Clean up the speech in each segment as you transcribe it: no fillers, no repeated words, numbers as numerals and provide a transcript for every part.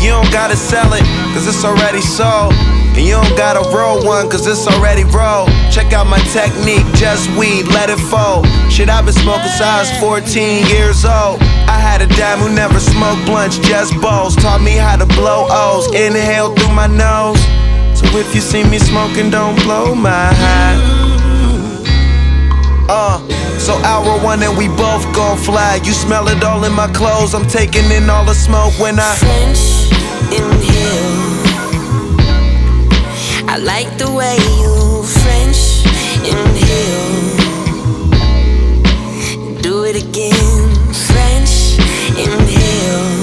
You don't gotta sell it, cause it's already sold. And you don't gotta roll one, cause it's already rolled. Check out my technique, just weed, let it fold. Shit, I've been smoking since I was 14 years old. I had a dime who never smoked blunts, just bowls. Taught me how to blow O's, inhale through my nose. So if you see me smoking, don't blow my high. So hour one and we both gon' fly. You smell it all in my clothes, I'm taking in all the smoke when I French inhale. I like the way you French inhale. Do it again, French inhale.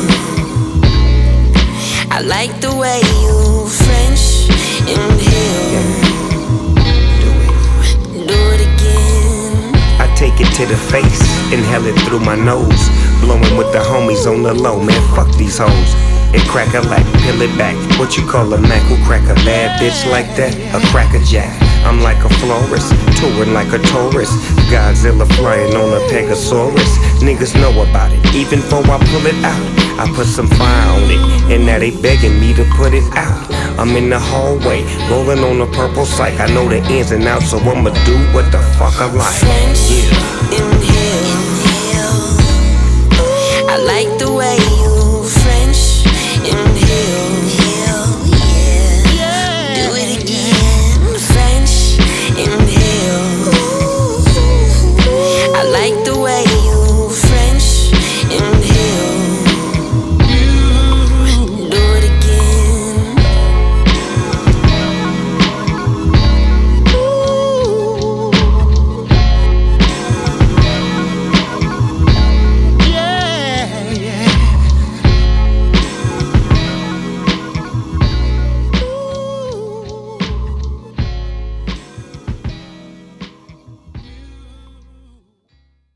I like the way you French inhale. Do it again. I take it to the face, inhale it through my nose. Blowing with the homies on the low, man, fuck these hoes. It crack a like, peel it back. What you call a Mac who crack a bad bitch like that? A crackerjack. I'm like a florist, touring like a tourist. Godzilla flying on a Pegasaurus. Niggas know about it, even before I pull it out. I put some fire on it, and now they begging me to put it out. I'm in the hallway, rolling on a purple psych. I know the ins and outs, so I'ma do what the fuck I like. French inhale. I like the